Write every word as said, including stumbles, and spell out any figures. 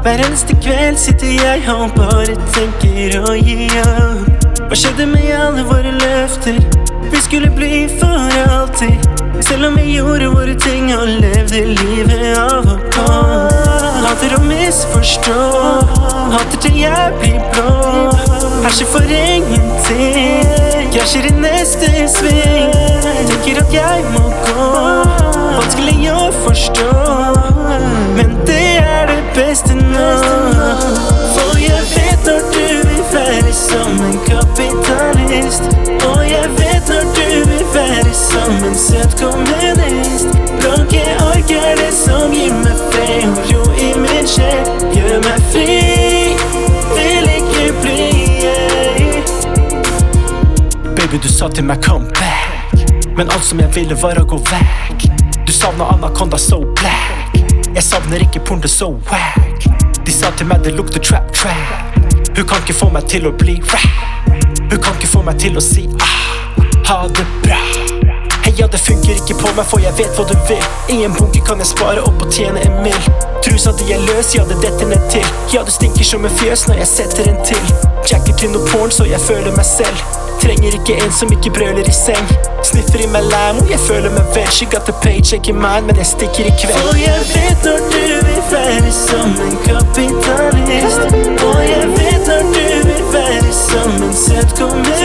Hver eneste kveld sitter jeg og bare tenker å gi opp. Hva skjedde med alle våre løfter? Vi skulle bli for alltid. Selv om vi gjorde våre ting og levde livet av og på. Hater å misforstå, hater til jeg blir blå. Herser for ingenting, krasjer i neste sving. Tenker at jeg må gå, vanskelig å forstå, men det er det beste nå. For jeg vet når du vil være som en kapitalist, og jeg vet når du vil være som en søt kommunist. Blanke ark er det som gir meg fred og ro i min sjel. Gjør meg fri, vil ikke bli jeg. Baby, du sa til meg come back, men alt som jeg ville var å gå vekk. Du savner anaconda so black, jeg savner ikke porn det so wack. De sa til meg det lukter trap trap. Hun kan ikke få meg til å bli rap, hun kan ikke få meg til å si ah, ha det bra. Hei, ja, det funker ikke på meg, for jeg vet hva du vil. I en bunke kan jeg spare opp og tjene en mil. Trusa di er løs, ja, det detter ned til. Ja, du stinker som en fjøs når jeg setter en til. Jacker til noe porn, så jeg føler meg selv. Trenger ikke en som ikke brøler i seng. Sniffer i meg lime, og jeg føler meg vel. She got the paycheck in mind, men jeg stikker i kveld. For jeg vet når du vil være som en kapitalist, og jeg vet når du vil være som en søt kommunist.